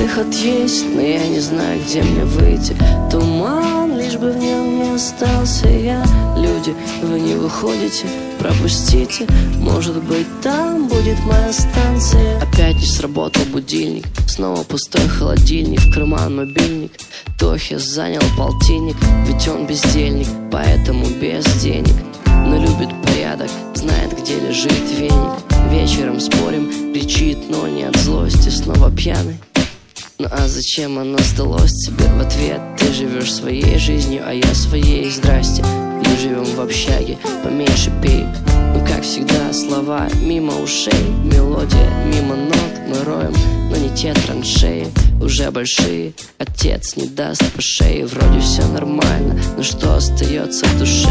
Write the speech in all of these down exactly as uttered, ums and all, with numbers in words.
Выход есть, но я не знаю, где мне выйти. Туман, лишь бы в нем не остался я. Люди, вы не выходите, пропустите. Может быть, там будет моя станция. Опять не сработал будильник, снова пустой холодильник, в карман мобильник. Тохе занял полтинник, ведь он бездельник, поэтому без денег. Но любит порядок, знает, где лежит веник. Вечером спорим, кричит, но не от злости, снова пьяный. Ну а зачем оно сдалось тебе в ответ? Ты живешь своей жизнью, а я своей, здрасте. Мы живем в общаге, поменьше пей. Ну как всегда, слова мимо ушей, мелодия мимо нот. Мы роем, но не те траншеи, уже большие. Отец не даст по шее, вроде все нормально, но что остается в душе?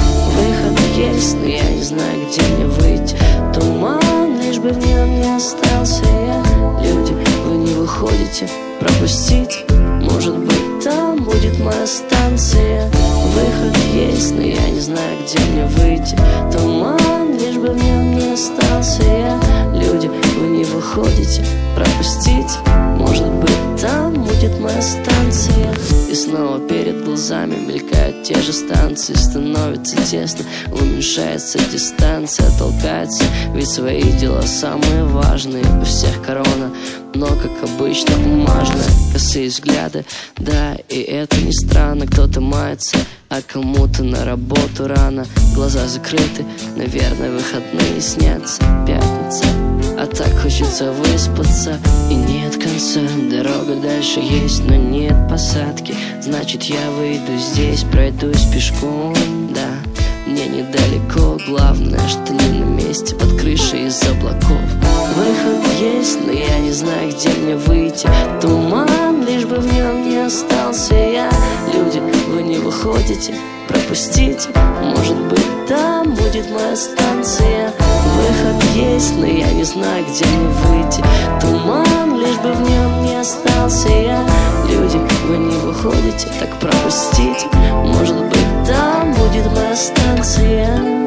Выход есть, но я не знаю, где мне выйти. Туман, лишь бы в нем не остался я. Люди, вы не выходите, пропустите. Может быть, там будет моя станция. Выход есть, но я не знаю, где мне выйти. Туман, лишь бы в нем не остался я. Люди, вы не выходите, пропустите. Может быть, там будет моя станция. И снова перед глазами мелькают те же станции. Становится тесно, уменьшается дистанция, толкается, ведь свои дела самые важные. У всех корона, но, как обычно, бумажная. Косые взгляды, да, и это не странно. Кто-то мается, а кому-то на работу рано. Глаза закрыты, наверное, выходные снятся. Пятница, а так хочется выспаться. И нет конца, дорога дальше есть, но нет посадки. Значит, я выйду здесь, пройдусь пешком, да. Мне недалеко, главное, что не на месте, под крышей из облаков. Выход есть, но я не знаю, где мне выйти. Туман, лишь бы в нем не остался я. Люди, вы не выходите, пропустите. Может быть, там будет моя станция. Выход есть, но я не знаю, где мне выйти. Туман, лишь бы в нем не остался я. Люди, вы не выходите, так пропустите. Может быть, там будет моя станция.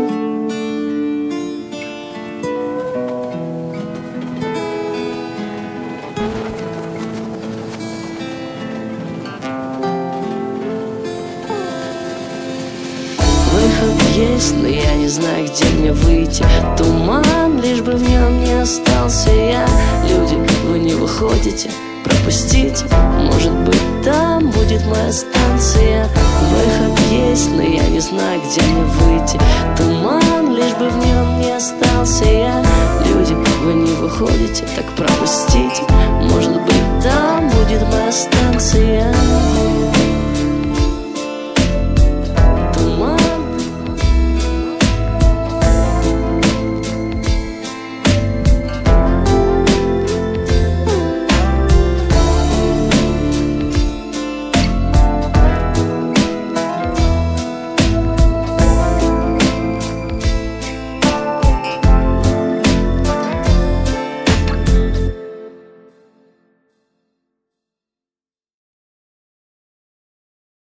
Выход есть, но я не знаю, где мне выйти. Туман, лишь бы в нем не остался я. Люди, вы не выходите, пропустите. Может быть, там будет моя станция. Выход есть, но я не знаю, где мне выйти. Туман, лишь бы в нем не остался я. Люди, вы не выходите, так пропустите. Может быть, там будет моя станция.